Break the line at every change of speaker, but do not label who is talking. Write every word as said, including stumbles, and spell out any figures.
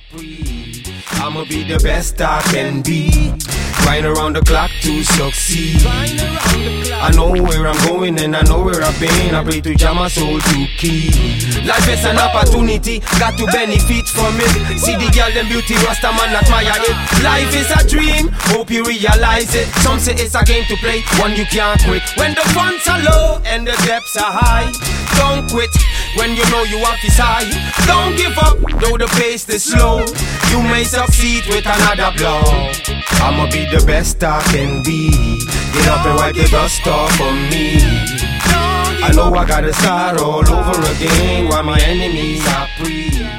free. I'ma be the best I can be. Grind around the clock to succeed. I know where I'm going and I know where I've been. I pray to jam my soul to keep. Life is an opportunity, got to benefit from it. See the girl, them beauty, Rasta man admire it. Life is a dream, hope you realize it. Some say it's a game to play, one you can't quit. When the funds are low and the depths are high, don't quit when you know you have to side. Don't give up, though the pace is slow. You may succeed with another blow. I'ma be the best I can be. Get up and wipe the dust off of me. I know I gotta start all over again while my enemies are free.